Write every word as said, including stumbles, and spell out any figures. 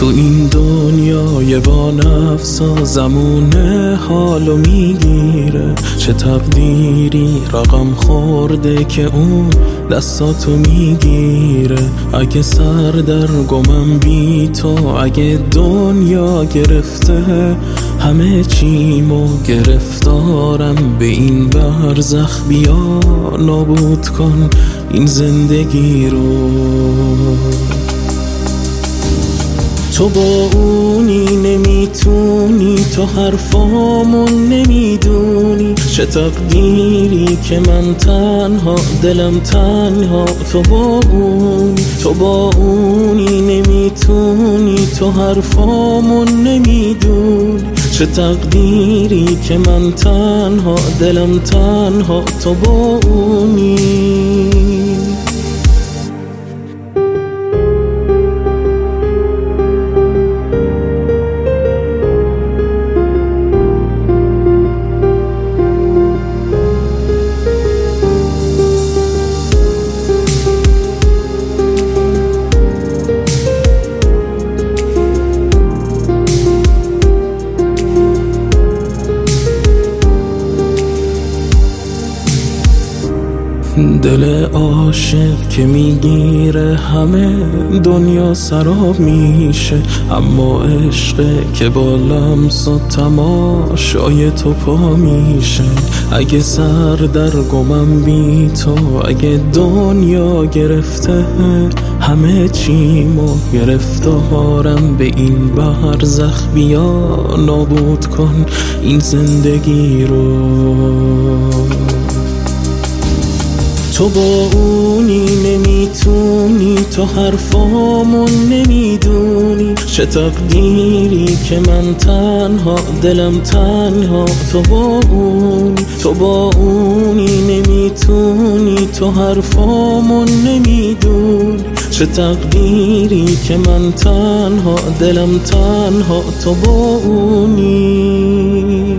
تو این دنیای با نفسا زمونه حالو میگیره، چه تقدیری رقم خورده که اون دستاتو میگیره. اگه سر در گمم بی تو، اگه دنیا گرفته همه چیمو گرفتارم به این برزخ، بیا نابود کن این زندگی رو. تو با اونی نمیتونی، تو حرفامون نمیدونی، چه تقدیری که من تنها دلم تنها. تو با اونی تو با اونی نمیتونی، تو حرفامون نمیدونی، چه تقدیری که من تنها دلم تنها. تو با اونی دل عاشق که میگیره همه دنیا سراب میشه، اما عشق که با لمس و تماشای تو پا میشه. اگه سر در گمم بی تو، اگه دنیا گرفته همه چیمو گرفتارم به این برزخ، بیا نابود کن این زندگی رو. تو با اونی نمیتونی، تو حرفامون نمیدونی، چه تقدیری که من تنها دلم تنها. تو با اونی تو با اونی نمیتونی، تو حرفامون نمیدونی، چه تقدیری که من تنها دلم تنها. تو با اونی